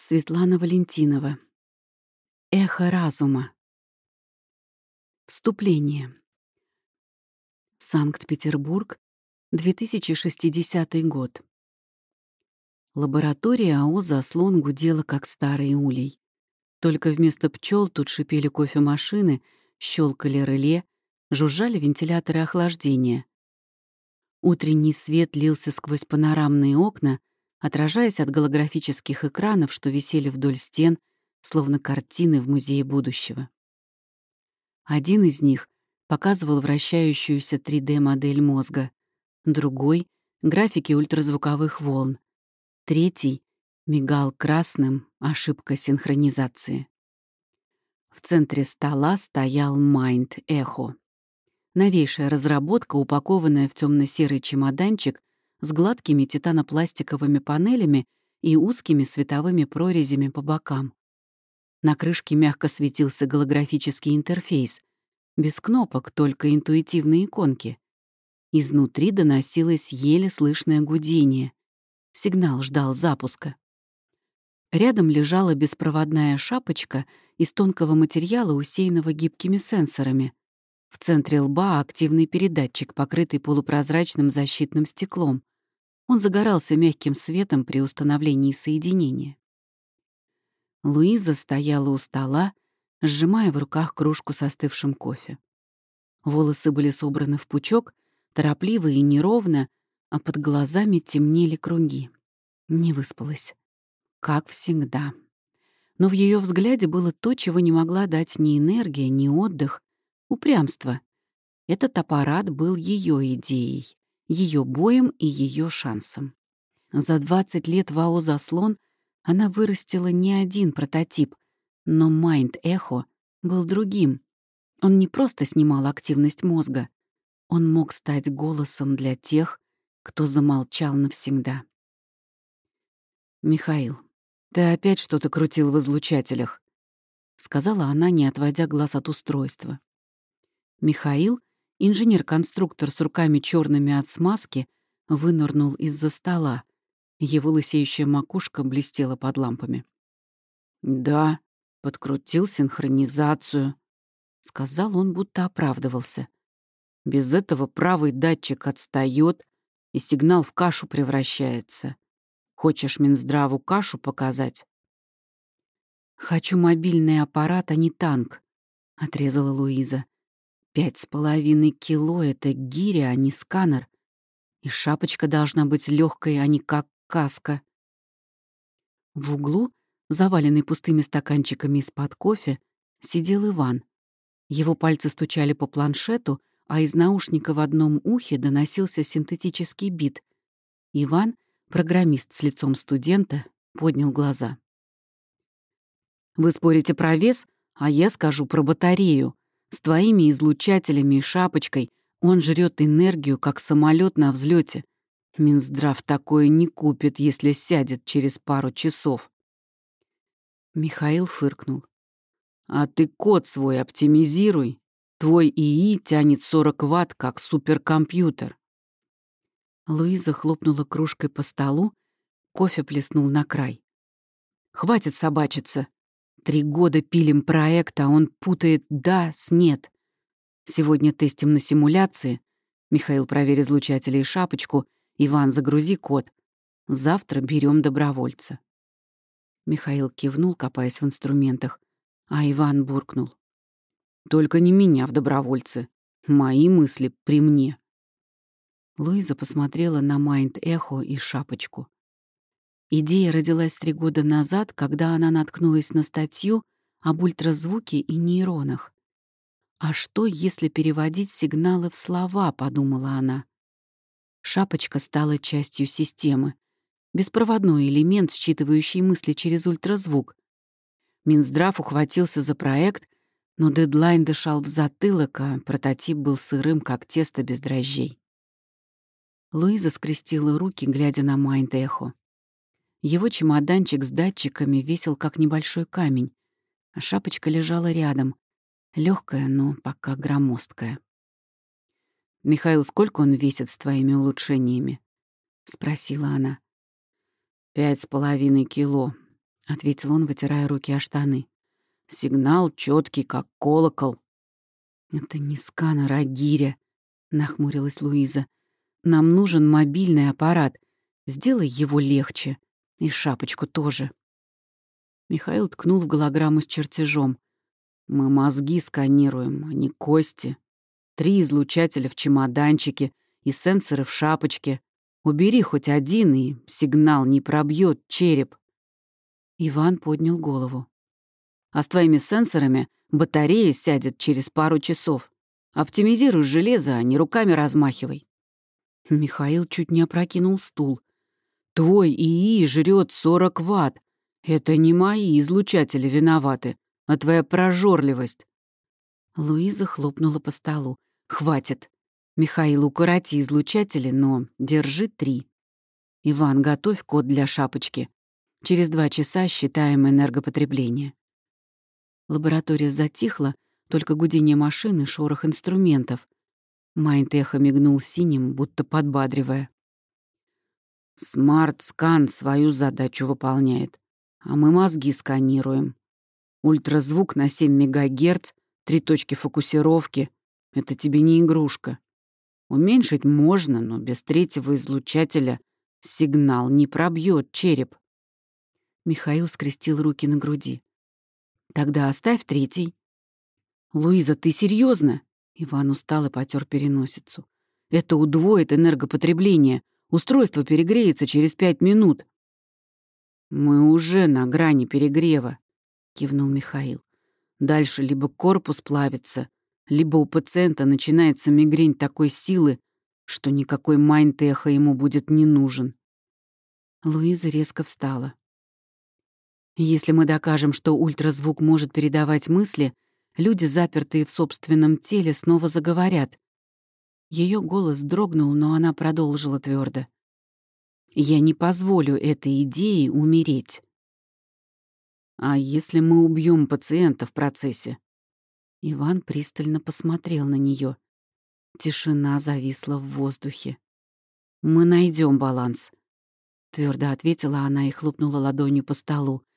Светлана Валентинова. Эхо разума. Вступление. Санкт-Петербург, 2060 год. Лаборатория АО «Заслон» гудела, как старый улей. Только вместо пчел тут шипели кофемашины, щелкали реле, жужжали вентиляторы охлаждения. Утренний свет лился сквозь панорамные окна, отражаясь от голографических экранов, что висели вдоль стен, словно картины в музее будущего. Один из них показывал вращающуюся 3D-модель мозга, другой — графики ультразвуковых волн, третий мигал красным — ошибка синхронизации. В центре стола стоял Mind Echo. Новейшая разработка, упакованная в темно-серый чемоданчик с гладкими титанопластиковыми панелями и узкими световыми прорезями по бокам. На крышке мягко светился голографический интерфейс. Без кнопок, только интуитивные иконки. Изнутри доносилось еле слышное гудение. Сигнал ждал запуска. Рядом лежала беспроводная шапочка из тонкого материала, усеянного гибкими сенсорами. В центре лба активный передатчик, покрытый полупрозрачным защитным стеклом. Он загорался мягким светом при установлении соединения. Луиза стояла у стола, сжимая в руках кружку с остывшим кофе. Волосы были собраны в пучок, торопливо и неровно, а под глазами темнели круги. Не выспалась. Как всегда. Но в ее взгляде было то, чего не могла дать ни энергия, ни отдых — упрямство. Этот аппарат был ее идеей, ее боем и ее шансом. За 20 лет в АО «Заслон» она вырастила не один прототип, но Mind Echo был другим. Он не просто снимал активность мозга, он мог стать голосом для тех, кто замолчал навсегда. «Михаил, ты опять что-то крутил в излучателях», — сказала она, не отводя глаз от устройства. Михаил, инженер-конструктор с руками черными от смазки, вынырнул из-за стола. Его лысеющая макушка блестела под лампами. «Да, подкрутил синхронизацию», — сказал он, будто оправдывался. «Без этого правый датчик отстаёт, и сигнал в кашу превращается. Хочешь Минздраву кашу показать?» «Хочу мобильный аппарат, а не танк», — отрезала Луиза. 5,5 кило — это гиря, а не сканер. И шапочка должна быть легкой, а не как каска. В углу, заваленный пустыми стаканчиками из-под кофе, сидел Иван. Его пальцы стучали по планшету, а из наушника в одном ухе доносился синтетический бит. Иван, программист с лицом студента, поднял глаза. «Вы спорите про вес, а я скажу про батарею. С твоими излучателями и шапочкой он жрет энергию, как самолет на взлете. Минздрав такое не купит, если сядет через пару часов». Михаил фыркнул. «А ты код свой оптимизируй. Твой ИИ тянет 40 ватт, как суперкомпьютер». Луиза хлопнула кружкой по столу, кофе плеснул на край. «Хватит собачиться. 3 года пилим проект, а он путает «да» с «нет». Сегодня тестим на симуляции. Михаил, проверь излучатели и шапочку. Иван, загрузи код. Завтра берем добровольца». Михаил кивнул, копаясь в инструментах, а Иван буркнул: «Только не меня в добровольцы. Мои мысли при мне». Луиза посмотрела на Mind Echo и шапочку. Идея родилась 3 года назад, когда она наткнулась на статью об ультразвуке и нейронах. «А что, если переводить сигналы в слова?» — подумала она. Шапочка стала частью системы. Беспроводной элемент, считывающий мысли через ультразвук. Минздрав ухватился за проект, но дедлайн дышал в затылок, а прототип был сырым, как тесто без дрожжей. Луиза скрестила руки, глядя на Mind Echo. Его чемоданчик с датчиками весил, как небольшой камень, а шапочка лежала рядом, легкая, но пока громоздкая. «Михаил, сколько он весит с твоими улучшениями?» — спросила она. 5,5 кило. — ответил он, вытирая руки о штаны. «Сигнал четкий, как колокол». «Это не сканер, а гиря», — нахмурилась Луиза. «Нам нужен мобильный аппарат. Сделай его легче. И шапочку тоже». Михаил ткнул в голограмму с чертежом. «Мы мозги сканируем, а не кости. 3 излучателя в чемоданчике и сенсоры в шапочке. Убери хоть один, и сигнал не пробьет череп». Иван поднял голову. «А с твоими сенсорами батарея сядет через пару часов. Оптимизируй железо, а не руками размахивай». Михаил чуть не опрокинул стул. «Твой ИИ жрет 40 ватт. Это не мои излучатели виноваты, а твоя прожорливость». Луиза хлопнула по столу. «Хватит. Михаил, укороти излучатели, но держи 3. Иван, готовь код для шапочки. Через 2 часа считаем энергопотребление». Лаборатория затихла, только гудение машины, шорох инструментов. Майнд-эхо мигнул синим, будто подбадривая. «Смарт-скан свою задачу выполняет, а мы мозги сканируем. Ультразвук на 7 МГц, 3 точки фокусировки — это тебе не игрушка. Уменьшить можно, но без 3-го излучателя сигнал не пробьет череп». Михаил скрестил руки на груди. «Тогда оставь 3-й». «Луиза, ты серьезно? Иван устал и потер переносицу. «Это удвоит энергопотребление. Устройство перегреется через 5 минут». «Мы уже на грани перегрева», — кивнул Михаил. «Дальше либо корпус плавится, либо у пациента начинается мигрень такой силы, что никакой майнд-эхо ему будет не нужен». Луиза резко встала. «Если мы докажем, что ультразвук может передавать мысли, люди, запертые в собственном теле, снова заговорят». Ее голос дрогнул, но она продолжила твердо. «Я не позволю этой идее умереть». «А если мы убьем пациента в процессе?» Иван пристально посмотрел на нее. Тишина зависла в воздухе. «Мы найдем баланс», — твердо ответила она и хлопнула ладонью по столу.